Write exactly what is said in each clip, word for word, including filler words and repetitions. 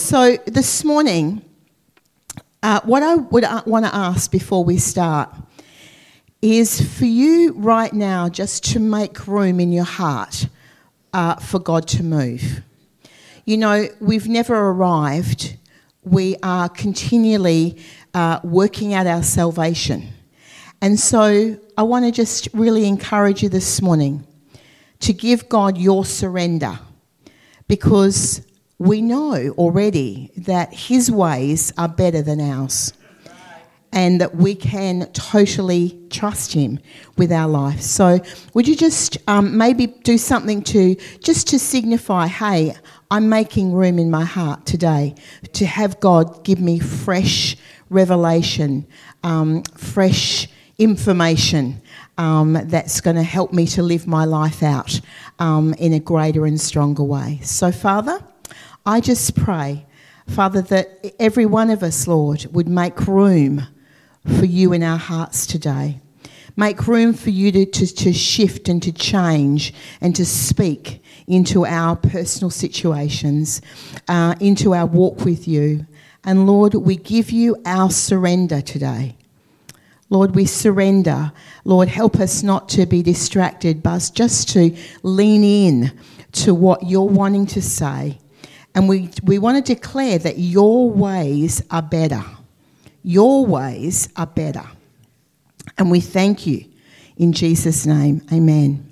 So this morning, uh, what I would uh, want to ask before we start is for you right now just to make room in your heart uh, for God to move. You know, we've never arrived. We are continually uh, working out our salvation. And so I want to just really encourage you this morning to give God your surrender, because we know already that his ways are better than ours, and that we can totally trust him with our life. So would you just um, maybe do something to just to signify, hey, I'm making room in my heart today to have God give me fresh revelation, um, fresh information um, that's going to help me to live my life out um, in a greater and stronger way. So, Father, I just pray, Father, that every one of us, Lord, would make room for you in our hearts today. Make room for you to, to, to shift and to change and to speak into our personal situations, uh, into our walk with you. And Lord, we give you our surrender today. Lord, we surrender. Lord, help us not to be distracted, but just to lean in to what you're wanting to say. And we, we want to declare that your ways are better. Your ways are better. And we thank you in Jesus' name. Amen.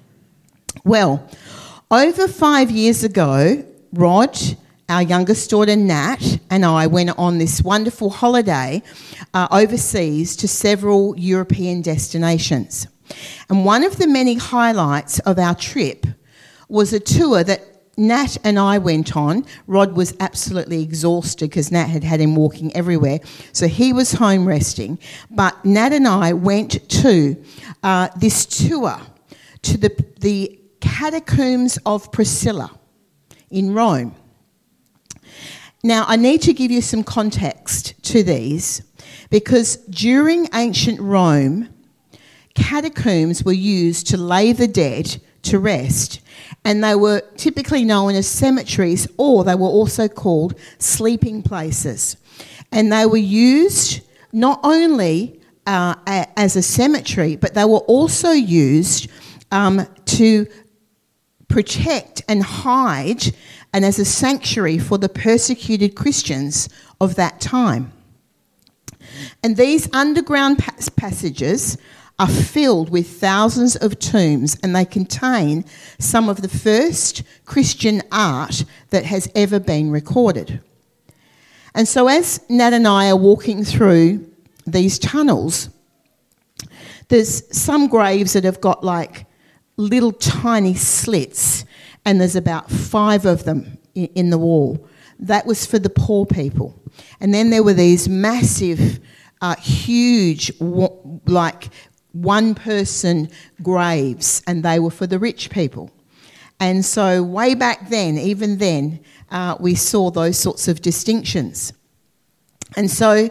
Well, over five years ago, Rod, our youngest daughter Nat, and I went on this wonderful holiday uh, overseas to several European destinations. And one of the many highlights of our trip was a tour that Nat and I went on. Rod was absolutely exhausted because Nat had had him walking everywhere, so he was home resting. But Nat and I went to uh, this tour to the, the Catacombs of Priscilla in Rome. Now, I need to give you some context to these, because during ancient Rome, catacombs were used to lay the dead to rest, and they were typically known as cemeteries, or they were also called sleeping places. And they were used not only uh, a, as a cemetery, but they were also used um, to protect and hide, and as a sanctuary for the persecuted Christians of that time. And these underground pas- passages are filled with thousands of tombs, and they contain some of the first Christian art that has ever been recorded. And so as Nat and I are walking through these tunnels, there's some graves that have got like little tiny slits, and there's about five of them in, in the wall. That was for the poor people. And then there were these massive, uh, huge, like one-person graves, and they were for the rich people. And so way back then, even then, uh, we saw those sorts of distinctions. And so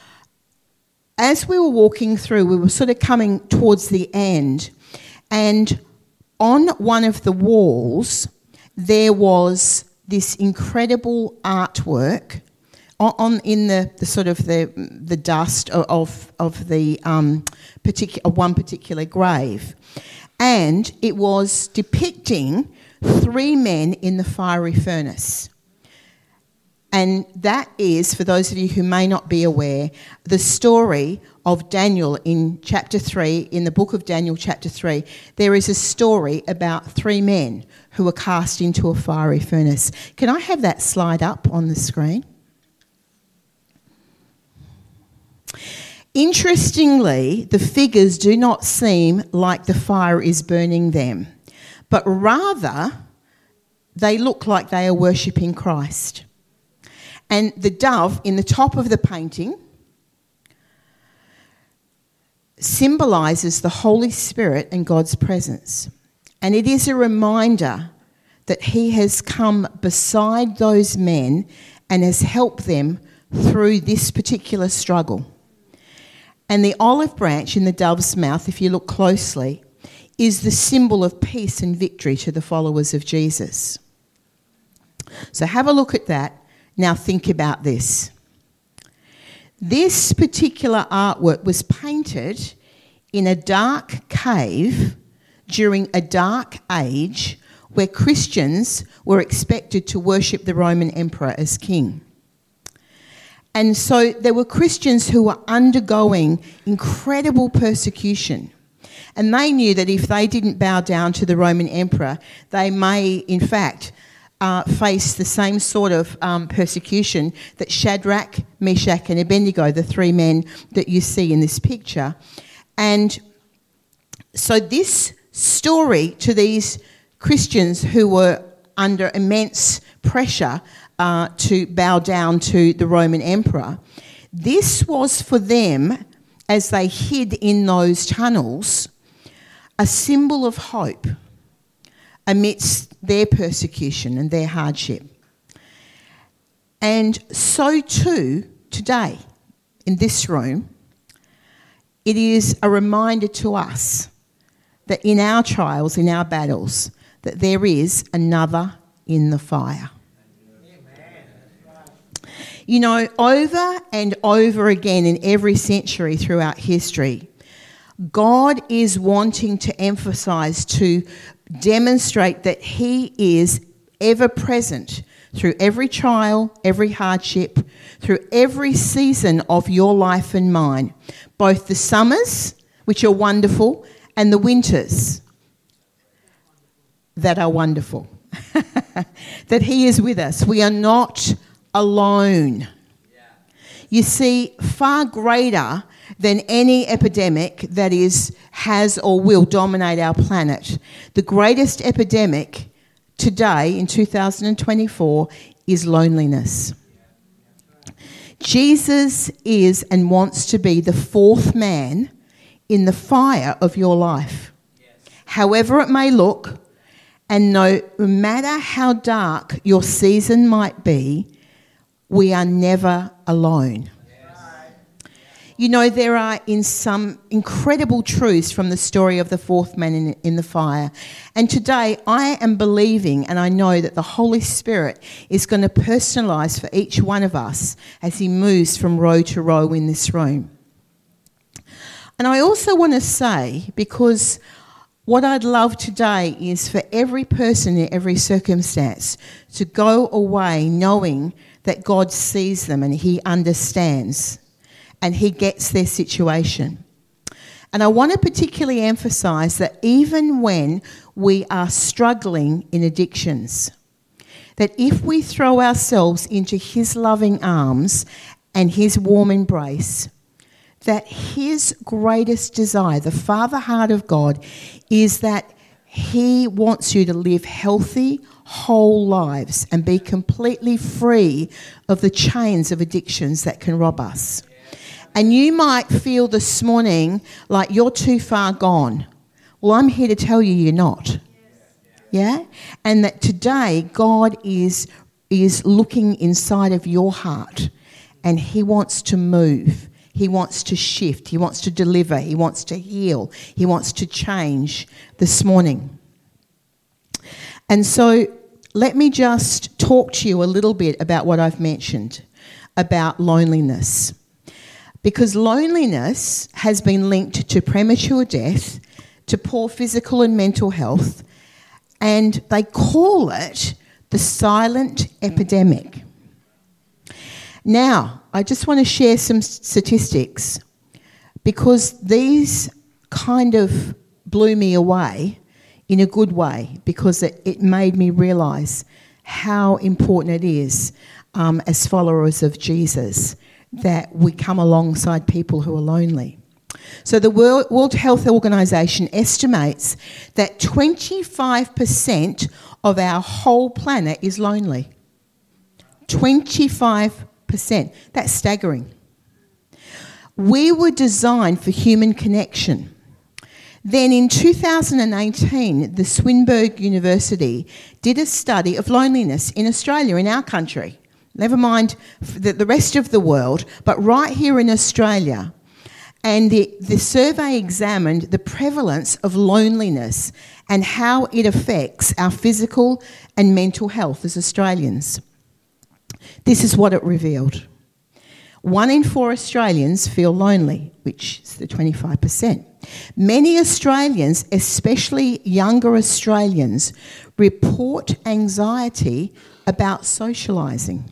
as we were walking through, we were sort of coming towards the end, and on one of the walls, there was this incredible artwork on, on in the, the sort of the the dust of of the um, particular one particular grave, and it was depicting three men in the fiery furnace. And that is, for those of you who may not be aware, the story of Daniel in chapter three, in the book of Daniel chapter three. There is a story about three men who were cast into a fiery furnace. Can I have that slide up on the screen? Interestingly, the figures do not seem like the fire is burning them, but rather they look like they are worshipping Christ. And the dove in the top of the painting symbolises the Holy Spirit and God's presence. And it is a reminder that he has come beside those men and has helped them through this particular struggle. And the olive branch in the dove's mouth, if you look closely, is the symbol of peace and victory to the followers of Jesus. So have a look at that. Now think about this. This particular artwork was painted in a dark cave during a dark age where Christians were expected to worship the Roman emperor as king. And so there were Christians who were undergoing incredible persecution. And they knew that if they didn't bow down to the Roman emperor, they may, in fact, uh, face the same sort of um, persecution that Shadrach, Meshach and Abednego, the three men that you see in this picture. And so this story to these Christians who were under immense pressure uh, to bow down to the Roman emperor, this was for them, as they hid in those tunnels, a symbol of hope amidst their persecution and their hardship. And so too, today, in this room, it is a reminder to us that in our trials, in our battles, that there is another in the fire. You know, over and over again in every century throughout history, God is wanting to emphasise, to demonstrate that he is ever present through every trial, every hardship, through every season of your life and mine, both the summers, which are wonderful, and the winters that are wonderful. That he is with us. We are not alone. Yeah. You see, far greater than any epidemic that is, has or will dominate our planet, the greatest epidemic today in two thousand twenty-four is loneliness. Jesus is and wants to be the fourth man in the fire of your life. Yes. However it may look, and no matter how dark your season might be, we are never alone. You know, there are in some incredible truths from the story of the fourth man in, in the fire. And today I am believing, and I know that the Holy Spirit is going to personalise for each one of us as he moves from row to row in this room. And I also want to say, because what I'd love today is for every person in every circumstance to go away knowing that God sees them and he understands and he gets their situation. And I want to particularly emphasise that even when we are struggling in addictions, that if we throw ourselves into his loving arms and his warm embrace, that his greatest desire, the Father heart of God, is that he wants you to live healthy, whole lives and be completely free of the chains of addictions that can rob us. And you might feel this morning like you're too far gone. Well, I'm here to tell you you're not. Yeah? And that today God is, is looking inside of your heart and he wants to move. He wants to shift. He wants to deliver. He wants to heal. He wants to change this morning. And so let me just talk to you a little bit about what I've mentioned about loneliness. Because loneliness has been linked to premature death, to poor physical and mental health, and they call it the silent epidemic. Now, I just want to share some statistics because these kind of blew me away in a good way because it, it made me realise how important it is um, as followers of Jesus that we come alongside people who are lonely. So the World, World Health Organization estimates that twenty-five percent of our whole planet is lonely. twenty-five percent. That's staggering. We were designed for human connection. Then in two thousand eighteen, the Swinburne University did a study of loneliness in Australia, in our country. Never mind the, the rest of the world, but right here in Australia. And the, the survey examined the prevalence of loneliness and how it affects our physical and mental health as Australians. This is what it revealed. One in four Australians feel lonely, which is the twenty-five percent. Many Australians, especially younger Australians, report anxiety about socialising.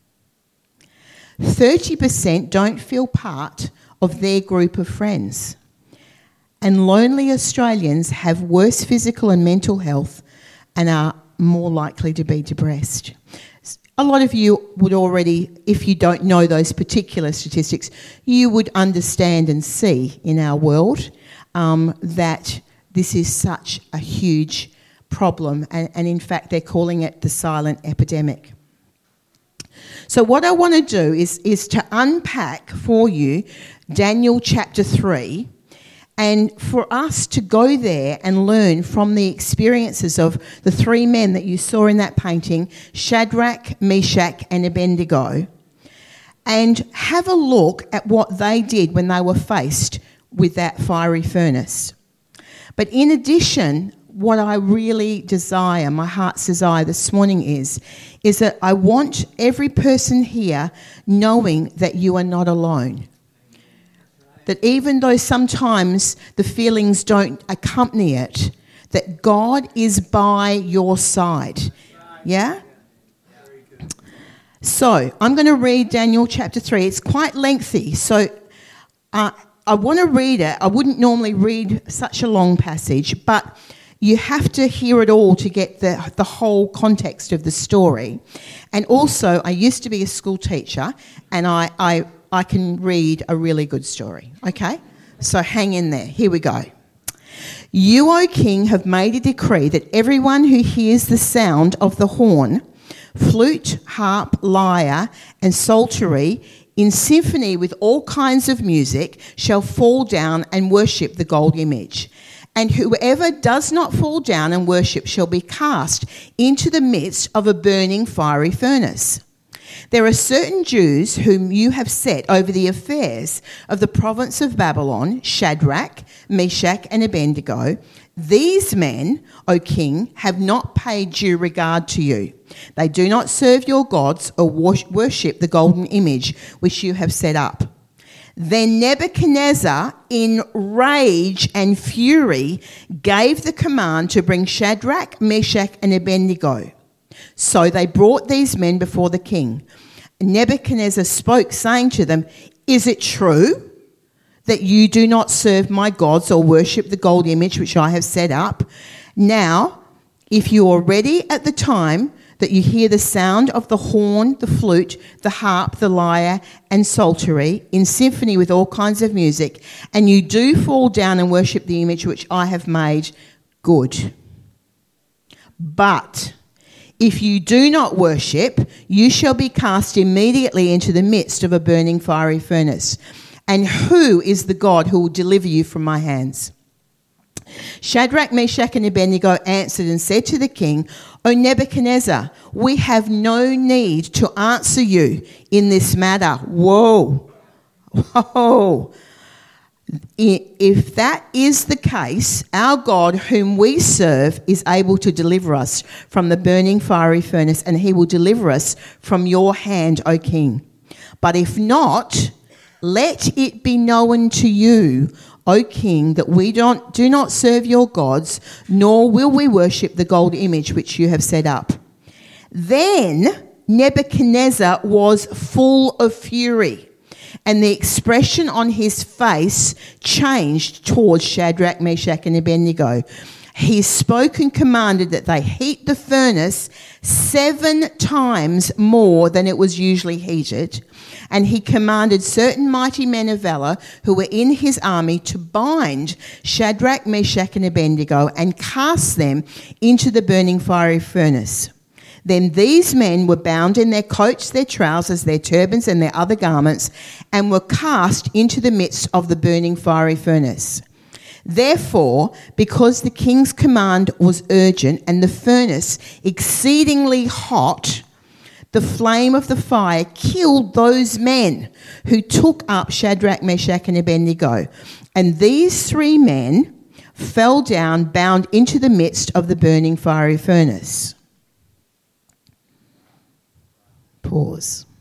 thirty percent don't feel part of their group of friends. And lonely Australians have worse physical and mental health and are more likely to be depressed. A lot of you would already, if you don't know those particular statistics, you would understand and see in our world um, that this is such a huge problem, and, and in fact they're calling it the silent epidemic. So what I want to do is, is to unpack for you Daniel chapter three, and for us to go there and learn from the experiences of the three men that you saw in that painting, Shadrach, Meshach and Abednego, and have a look at what they did when they were faced with that fiery furnace. But in addition, what I really desire, my heart's desire this morning is, is that I want every person here knowing that you are not alone. That even though sometimes the feelings don't accompany it, that God is by your side. Yeah? So I'm going to read Daniel chapter three. It's quite lengthy, so uh, I want to read it. I wouldn't normally read such a long passage, but you have to hear it all to get the, the whole context of the story. And also, I used to be a school teacher, and I... I I can read a really good story, okay? So hang in there. Here we go. You, O king, have made a decree that everyone who hears the sound of the horn, flute, harp, lyre, and psaltery in symphony with all kinds of music shall fall down and worship the gold image. And whoever does not fall down and worship shall be cast into the midst of a burning fiery furnace. There are certain Jews whom you have set over the affairs of the province of Babylon, Shadrach, Meshach and Abednego. These men, O king, have not paid due regard to you. They do not serve your gods or worship the golden image which you have set up. Then Nebuchadnezzar, in rage and fury, gave the command to bring Shadrach, Meshach and Abednego. So they brought these men before the king. Nebuchadnezzar spoke, saying to them, "Is it true that you do not serve my gods or worship the gold image which I have set up? Now, if you are ready at the time that you hear the sound of the horn, the flute, the harp, the lyre and psaltery in symphony with all kinds of music, and you do fall down and worship the image which I have made, good. But if you do not worship, you shall be cast immediately into the midst of a burning fiery furnace. And who is the God who will deliver you from my hands?" Shadrach, Meshach and Abednego answered and said to the king, "O Nebuchadnezzar, we have no need to answer you in this matter." Whoa. Whoa. If that is the case, our God whom we serve is able to deliver us from the burning fiery furnace, and he will deliver us from your hand, O king. But if not, let it be known to you, O king, that we don't do not serve your gods, nor will we worship the gold image which you have set up. Then Nebuchadnezzar was full of fury, and the expression on his face changed towards Shadrach, Meshach and Abednego. He spoke and commanded that they heat the furnace seven times more than it was usually heated. And he commanded certain mighty men of valour who were in his army to bind Shadrach, Meshach and Abednego and cast them into the burning fiery furnace. Then these men were bound in their coats, their trousers, their turbans and their other garments, and were cast into the midst of the burning fiery furnace. Therefore, because the king's command was urgent and the furnace exceedingly hot, the flame of the fire killed those men who took up Shadrach, Meshach and Abednego. And these three men fell down, bound into the midst of the burning fiery furnace. Pause.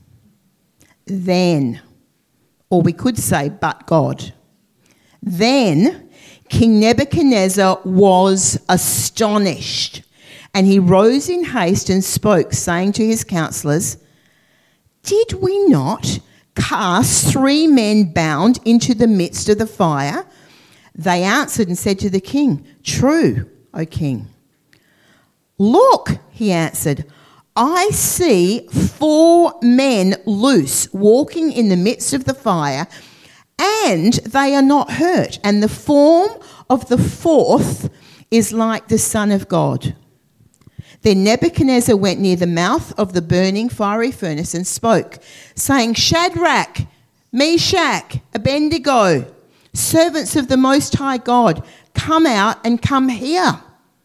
Then, or we could say, but God. Then King Nebuchadnezzar was astonished, and he rose in haste and spoke, saying to his counselors, "Did we not cast three men bound into the midst of the fire?" They answered and said to the king, "True, O king." "Look," he answered, "I see four men loose walking in the midst of the fire, and they are not hurt, and the form of the fourth is like the Son of God." Then Nebuchadnezzar went near the mouth of the burning fiery furnace and spoke, saying, "Shadrach, Meshach, Abednego, servants of the Most High God, come out and come here."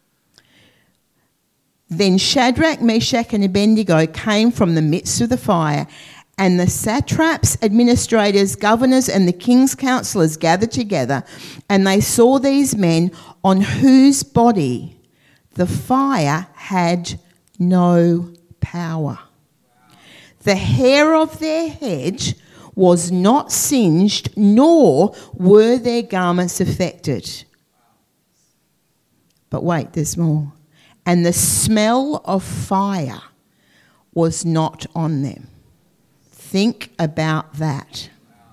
Then Shadrach, Meshach, and Abednego came from the midst of the fire, and the satraps, administrators, governors, and the king's counselors gathered together, and they saw these men on whose body the fire had no power. The hair of their head was not singed, nor were their garments affected. But wait, there's more. And the smell of fire was not on them. Think about that.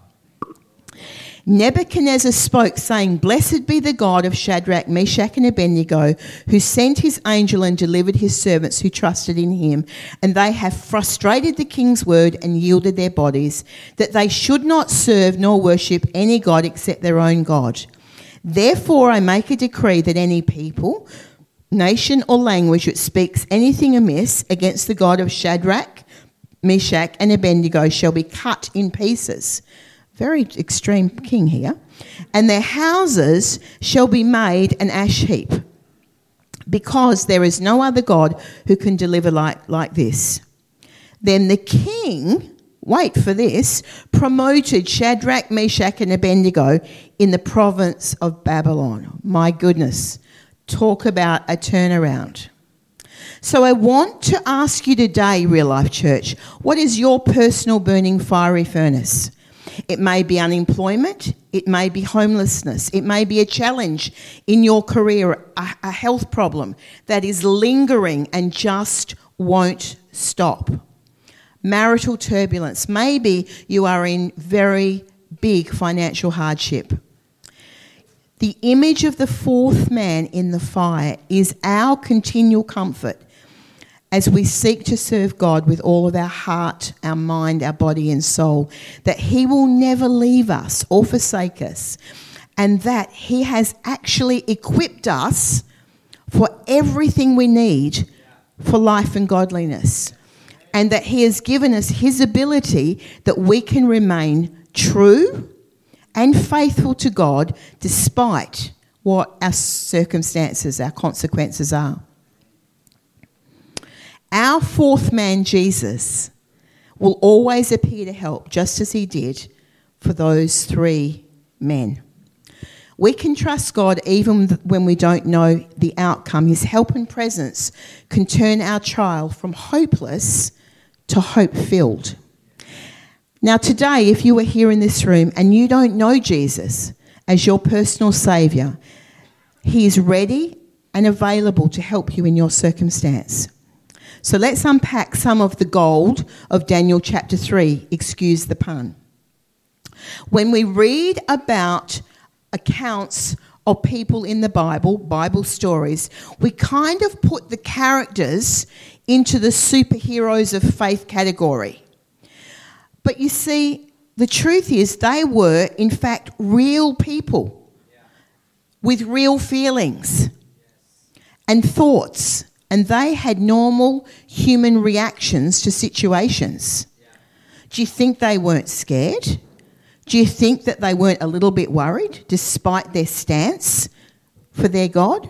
Nebuchadnezzar spoke, saying, "Blessed be the God of Shadrach, Meshach, and Abednego, who sent his angel and delivered his servants who trusted in him. And they have frustrated the king's word and yielded their bodies, that they should not serve nor worship any god except their own God. Therefore I make a decree that any people, nation, or language which speaks anything amiss against the God of Shadrach, Meshach, and Abednego shall be cut in pieces." Very extreme king here. "And their houses shall be made an ash heap, because there is no other God who can deliver like, like this." Then the king, wait for this, promoted Shadrach, Meshach, and Abednego in the province of Babylon. My goodness, talk about a turnaround. So I want to ask you today, Real Life Church, what is your personal burning fiery furnace? It may be unemployment, it may be homelessness, it may be a challenge in your career, a, a health problem that is lingering and just won't stop. Marital turbulence, maybe you are in very big financial hardship. The image of the fourth man in the fire is our continual comfort as we seek to serve God with all of our heart, our mind, our body and soul, that he will never leave us or forsake us, and that he has actually equipped us for everything we need for life and godliness, and that he has given us his ability that we can remain true and faithful to God despite what our circumstances, our consequences are. Our fourth man, Jesus, will always appear to help, just as he did for those three men. We can trust God even when we don't know the outcome. His help and presence can turn our trial from hopeless to hope-filled. Now today, if you are here in this room and you don't know Jesus as your personal saviour, he is ready and available to help you in your circumstance. So let's unpack some of the gold of Daniel chapter three, excuse the pun. When we read about accounts of people in the Bible, Bible stories, we kind of put the characters into the superheroes of faith category. But you see, the truth is they were, in fact, real people with real feelings and thoughts. And they had normal human reactions to situations. Yeah. Do you think they weren't scared? Do you think that they weren't a little bit worried despite their stance for their God?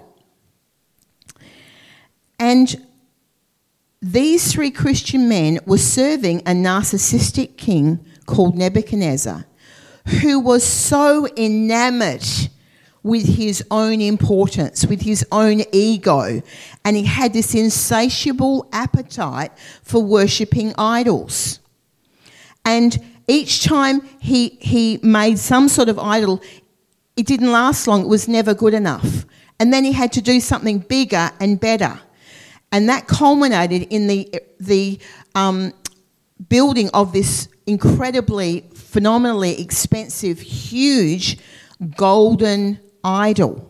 And these three Christian men were serving a narcissistic king called Nebuchadnezzar, who was so enamoured with his own importance, with his own ego, and he had this insatiable appetite for worshipping idols. And each time he he made some sort of idol, it didn't last long. It was never good enough. And then he had to do something bigger and better. And that culminated in the the um, building of this incredibly, phenomenally expensive, huge golden idol.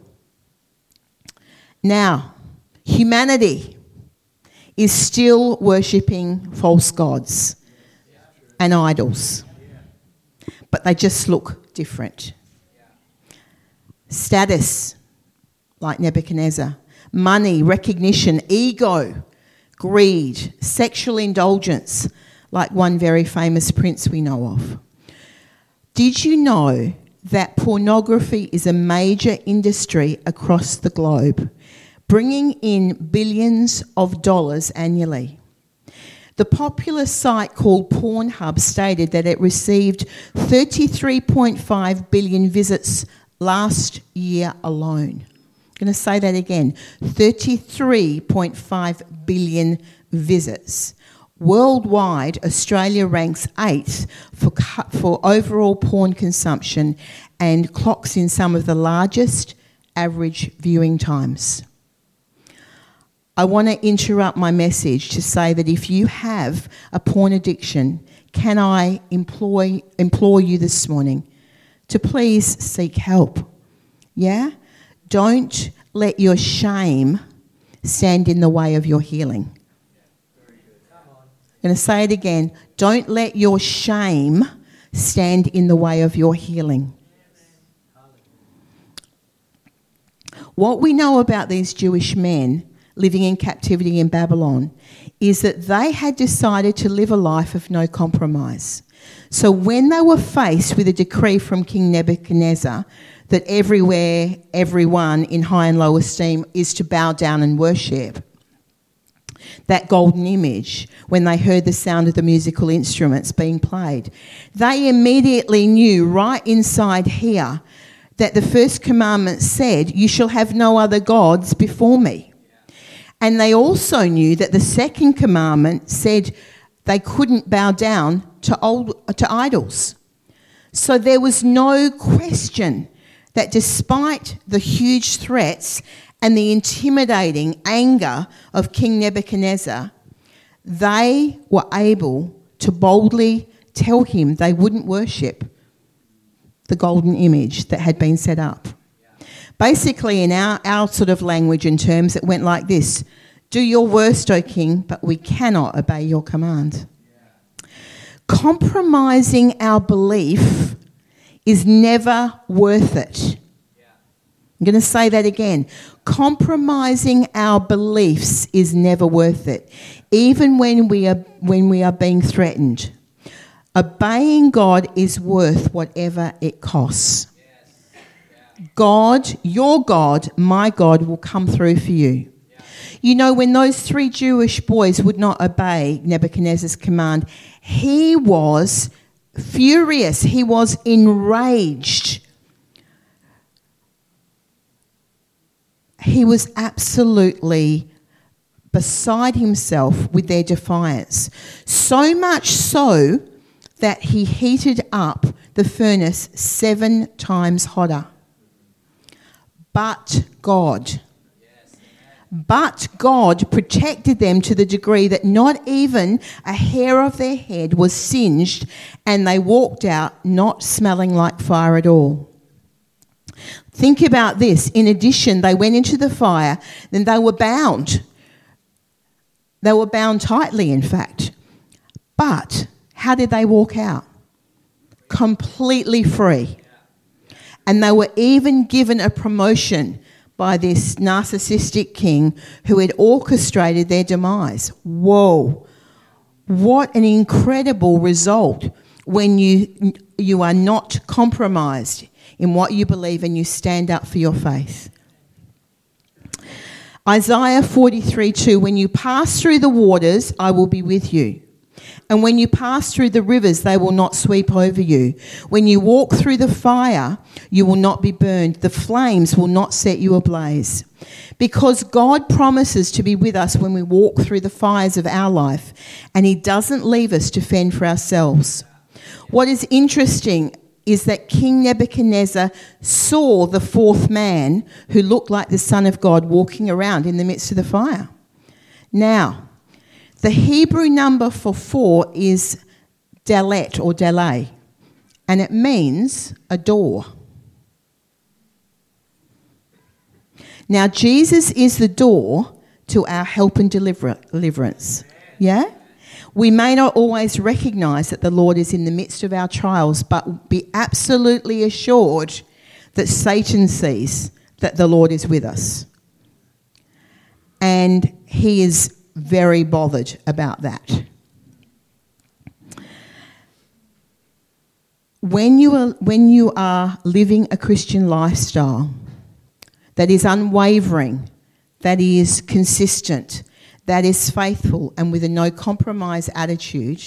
Now, humanity is still worshipping false gods and idols, but they just look different. Status, like Nebuchadnezzar. Money, recognition, ego, greed, sexual indulgence, like one very famous prince we know of. Did you know that pornography is a major industry across the globe, bringing in billions of dollars annually? The popular site called Pornhub stated that it received thirty-three point five billion visits last year alone. I'm going to say that again, thirty-three point five billion visits. Worldwide, Australia ranks eighth for, for overall porn consumption and clocks in some of the largest average viewing times. I want to interrupt my message to say that if you have a porn addiction, can I employ, implore you this morning to please seek help? Yeah? Don't let your shame stand in the way of your healing. I'm going to say it again. Don't let your shame stand in the way of your healing. What we know about these Jewish men living in captivity in Babylon is that they had decided to live a life of no compromise. So when they were faced with a decree from King Nebuchadnezzar that everywhere, everyone in high and low esteem is to bow down and worship that golden image, when they heard the sound of the musical instruments being played, they immediately knew right inside here that the first commandment said, "You shall have no other gods before me." And they also knew that the second commandment said they couldn't bow down to old, to idols. So there was no question that despite the huge threats and the intimidating anger of King Nebuchadnezzar, they were able to boldly tell him they wouldn't worship the golden image that had been set up. Basically, in our, our sort of language and terms, it went like this: "Do your worst, O king, but we cannot obey your command." Yeah. Compromising our belief is never worth it. Yeah. I'm going to say that again. Compromising our beliefs is never worth it, even when we are when we are being threatened. Obeying God is worth whatever it costs. God, your God, my God, will come through for you. Yeah. You know, when those three Jewish boys would not obey Nebuchadnezzar's command, he was furious. He was enraged. He was absolutely beside himself with their defiance. So much so that he heated up the furnace seven times hotter. But God, but God protected them to the degree that not even a hair of their head was singed, and they walked out not smelling like fire at all. Think about this. In addition, they went into the fire, then they were bound. They were bound tightly, in fact. But how did they walk out? Completely free. And they were even given a promotion by this narcissistic king who had orchestrated their demise. Whoa. What an incredible result when you you are not compromised in what you believe and you stand up for your faith. Isaiah forty-three two, "When you pass through the waters, I will be with you. And when you pass through the rivers, they will not sweep over you. When you walk through the fire, you will not be burned. The flames will not set you ablaze." Because God promises to be with us when we walk through the fires of our life, and he doesn't leave us to fend for ourselves. What is interesting is that King Nebuchadnezzar saw the fourth man who looked like the Son of God walking around in the midst of the fire. Now, the Hebrew number for four is dalet or delay, and it means a door. Now, Jesus is the door to our help and deliver- deliverance. Yeah? We may not always recognise that the Lord is in the midst of our trials, but be absolutely assured that Satan sees that the Lord is with us. And he is very bothered about that. When you are, when you are living a Christian lifestyle that is unwavering, that is consistent, that is faithful and with a no compromise attitude,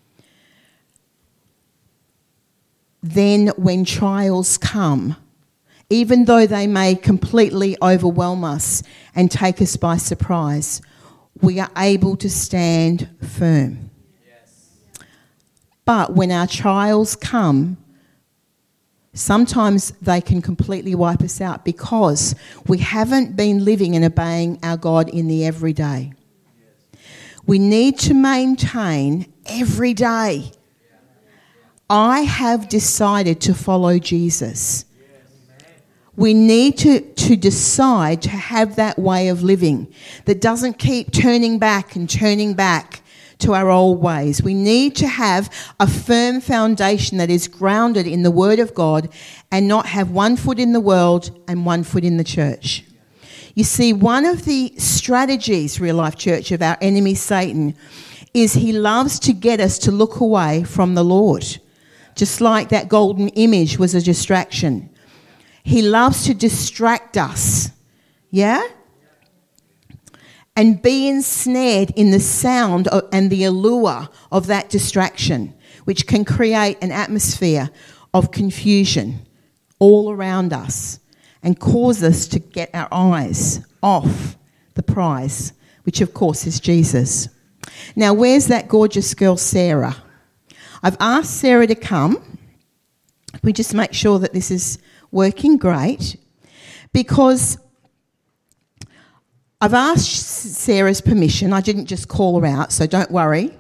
then when trials come, even though they may completely overwhelm us and take us by surprise, we are able to stand firm. Yes. But when our trials come, sometimes they can completely wipe us out because we haven't been living and obeying our God in the everyday. We need to maintain every day. I have decided to follow Jesus. We need to, to decide to have that way of living that doesn't keep turning back and turning back to our old ways. We need to have a firm foundation that is grounded in the Word of God and not have one foot in the world and one foot in the church. You see, one of the strategies, Real Life Church, of our enemy Satan is he loves to get us to look away from the Lord. Just like that golden image was a distraction. He loves to distract us, yeah? And be ensnared in the sound of, and the allure of that distraction, which can create an atmosphere of confusion all around us and cause us to get our eyes off the prize, which of course is Jesus. Now, where's that gorgeous girl, Sarah? I've asked Sarah to come. We just make sure that this is working great, because I've asked Sarah's permission. I didn't just call her out, so don't worry.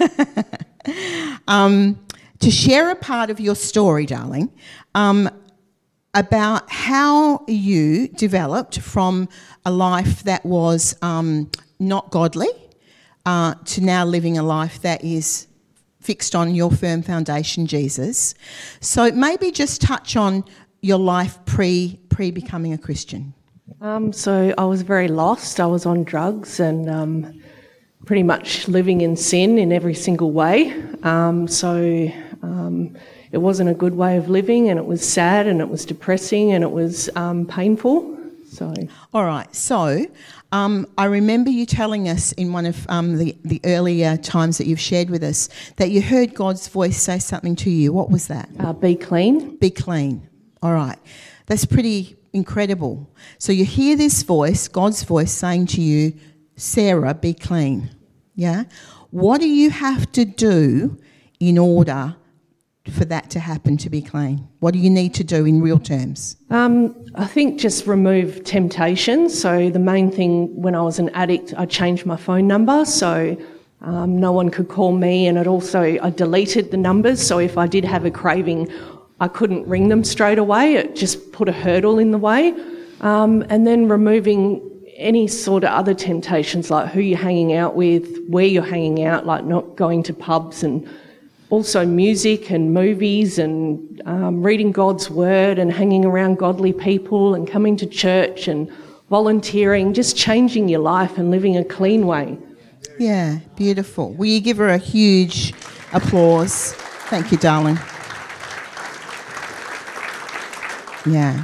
um, to share a part of your story, darling, um, about how you developed from a life that was um, not godly uh, to now living a life that is fixed on your firm foundation, Jesus. So maybe just touch on your life pre pre becoming a Christian. Um, so I was very lost. I was on drugs and um, pretty much living in sin in every single way. Um, so um, it wasn't a good way of living, and it was sad, and it was depressing, and it was um, painful. So all right. So um, I remember you telling us in one of um, the the earlier times that you've shared with us that you heard God's voice say something to you. What was that? Uh, be clean. Be clean. All right. That's pretty incredible. So you hear this voice, God's voice, saying to you, Sarah, be clean. Yeah? What do you have to do in order for that to happen, to be clean? What do you need to do in real terms? Um, I think just remove temptation. So the main thing, when I was an addict, I changed my phone number so um, no one could call me, and it also, I deleted the numbers, so if I did have a craving, I couldn't ring them straight away. It just put a hurdle in the way. Um, and then removing any sort of other temptations, like who you're hanging out with, where you're hanging out, like not going to pubs, and also music and movies, and um, reading God's word and hanging around godly people and coming to church and volunteering, just changing your life and living a clean way. Yeah, beautiful. Will you give her a huge applause? Thank you, darling. Yeah.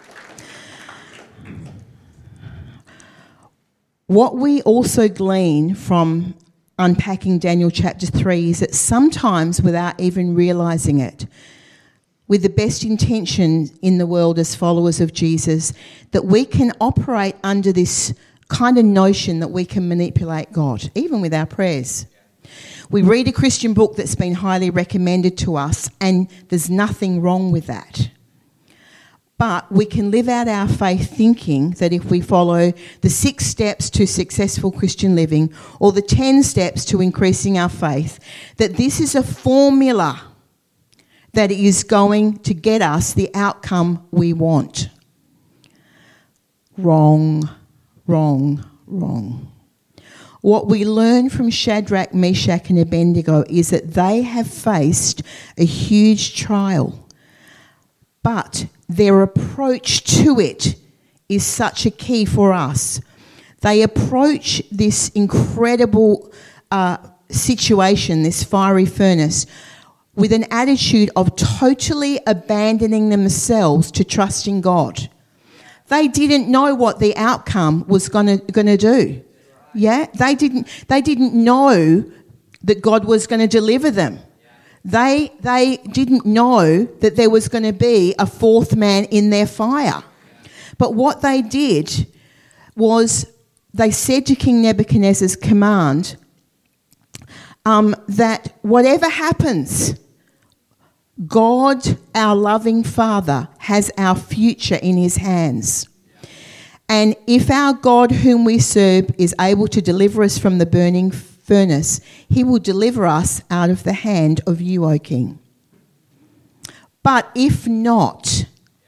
What we also glean from unpacking Daniel chapter three is that sometimes, without even realising it, with the best intention in the world as followers of Jesus, that we can operate under this kind of notion that we can manipulate God, even with our prayers. We read a Christian book that's been highly recommended to us, and there's nothing wrong with that. But we can live out our faith thinking that if we follow the six steps to successful Christian living or the ten steps to increasing our faith, that this is a formula that is going to get us the outcome we want. Wrong, wrong, wrong. What we learn from Shadrach, Meshach and Abednego is that they have faced a huge trial, but their approach to it is such a key for us. They approach this incredible uh, situation, this fiery furnace, with an attitude of totally abandoning themselves to trusting God. They didn't know what the outcome was going to do. Yeah, they didn't. They didn't know that God was going to deliver them. They they didn't know that there was going to be a fourth man in their fire. But what they did was they said to King Nebuchadnezzar's command um, that whatever happens, God, our loving Father, has our future in his hands. And if our God whom we serve is able to deliver us from the burning furnace, he will deliver us out of the hand of you, O King. But if not,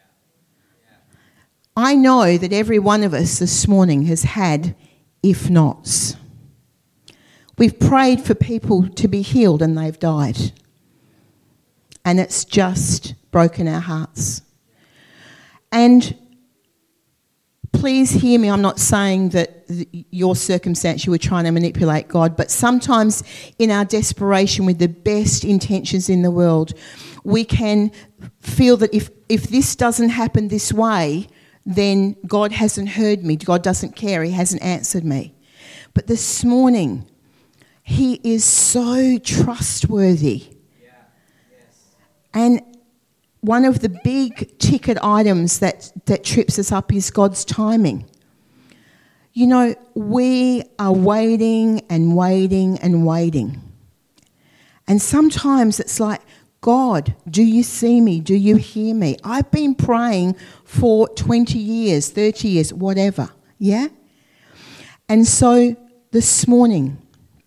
I know that every one of us this morning has had if nots. We've prayed for people to be healed and they've died. And it's just broken our hearts. And please hear me, I'm not saying that your circumstance you were trying to manipulate God, but sometimes in our desperation with the best intentions in the world, we can feel that if, if this doesn't happen this way, then God hasn't heard me, God doesn't care, he hasn't answered me. But this morning, he is so trustworthy. Yeah. Yes. And one of the big ticket items that, that trips us up is God's timing. You know, we are waiting and waiting and waiting. And sometimes it's like, God, do you see me? Do you hear me? I've been praying for twenty years, thirty years, whatever, yeah? And so this morning,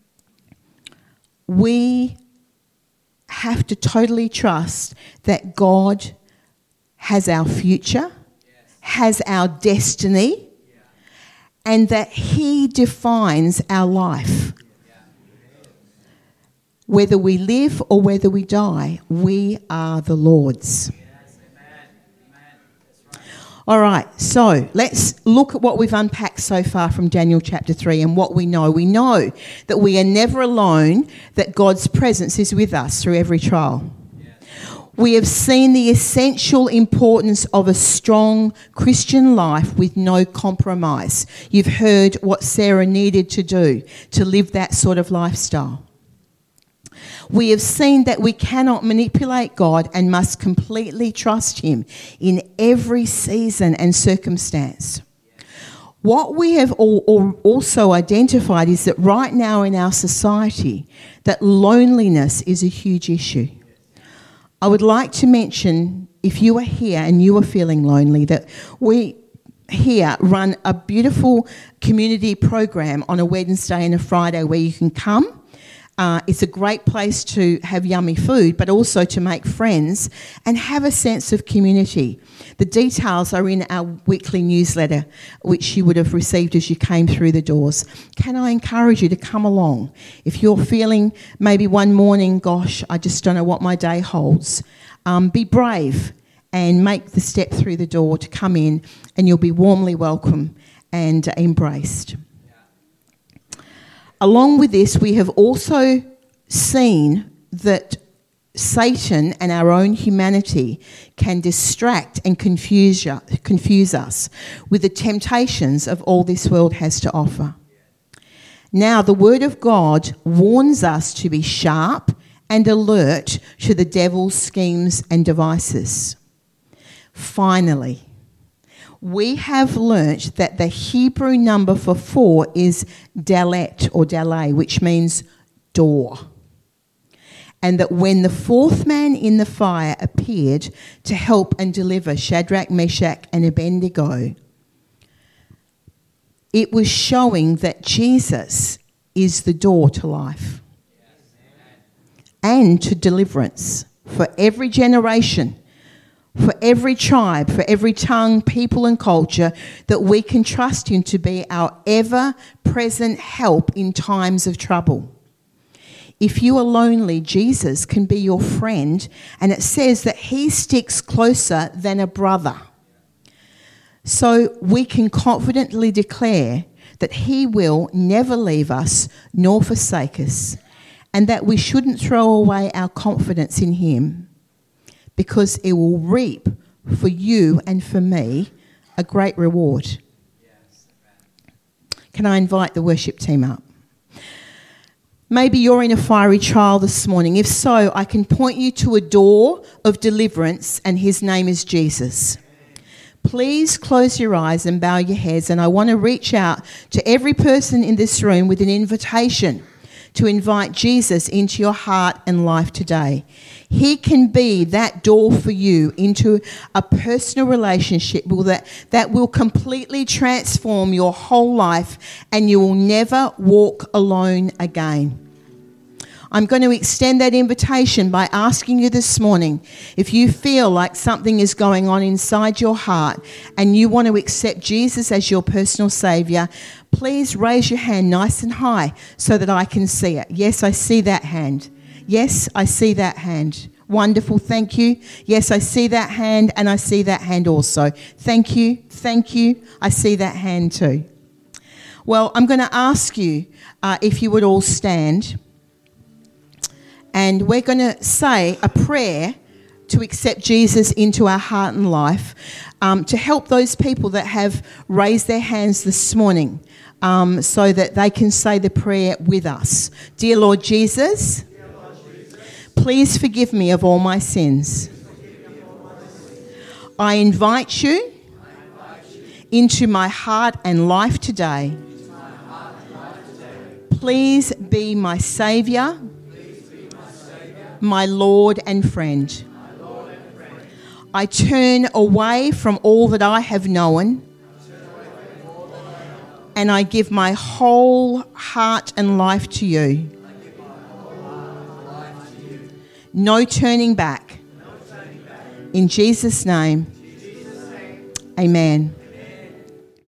we have to totally trust that God has our future, yes. has our destiny, yeah. and that he defines our life. Yeah. Whether we live or whether we die, we are the Lord's. Yes. Amen. Amen. That's right. All right, so let's look at what we've unpacked so far from Daniel chapter three and what we know. We know that we are never alone, that God's presence is with us through every trial. We have seen the essential importance of a strong Christian life with no compromise. You've heard what Sarah needed to do to live that sort of lifestyle. We have seen that we cannot manipulate God and must completely trust him in every season and circumstance. What we have also identified is that right now in our society, that loneliness is a huge issue. I would like to mention, if you are here and you are feeling lonely, that we here run a beautiful community program on a Wednesday and a Friday where you can come. Uh, it's a great place to have yummy food, but also to make friends and have a sense of community. The details are in our weekly newsletter, which you would have received as you came through the doors. Can I encourage you to come along? If you're feeling maybe one morning, gosh, I just don't know what my day holds, um, be brave and make the step through the door to come in, and you'll be warmly welcome and embraced. Along with this, we have also seen that Satan and our own humanity can distract and confuse, confuse us with the temptations of all this world has to offer. Now, the Word of God warns us to be sharp and alert to the devil's schemes and devices. Finally, we have learnt that the Hebrew number for four is dalet or dalay, which means door. and that when the fourth man in the fire appeared to help and deliver Shadrach, Meshach, and Abednego, it was showing that Jesus is the door to life and to deliverance for every generation, for every tribe, for every tongue, people and culture, that we can trust him to be our ever-present help in times of trouble. If you are lonely, Jesus can be your friend, and it says that he sticks closer than a brother. So we can confidently declare that he will never leave us nor forsake us, and that we shouldn't throw away our confidence in him, because it will reap for you and for me a great reward. Can I invite the worship team up? Maybe you're in a fiery trial this morning. If so, I can point you to a door of deliverance, and his name is Jesus. Please close your eyes and bow your heads, and I want to reach out to every person in this room with an invitation to invite Jesus into your heart and life today. He can be that door for you into a personal relationship that, that will completely transform your whole life, and you will never walk alone again. I'm going to extend that invitation by asking you this morning, if you feel like something is going on inside your heart and you want to accept Jesus as your personal Saviour, please raise your hand nice and high so that I can see it. Yes, I see that hand. Yes, I see that hand. Wonderful, thank you. Yes, I see that hand, and I see that hand also. Thank you, thank you. I see that hand too. Well, I'm going to ask you uh, if you would all stand. And we're going to say a prayer to accept Jesus into our heart and life, um, to help those people that have raised their hands this morning, um, so that they can say the prayer with us. Dear Lord Jesus, Dear Lord Jesus, please forgive me of all my sins. I invite you, I invite you into my heart and life today. Heart and life today. Please be my Saviour, my Lord and friend. My Lord and friend. I turn away from all that I have known, and I give my whole heart and life to you. No turning back. In Jesus' name, amen.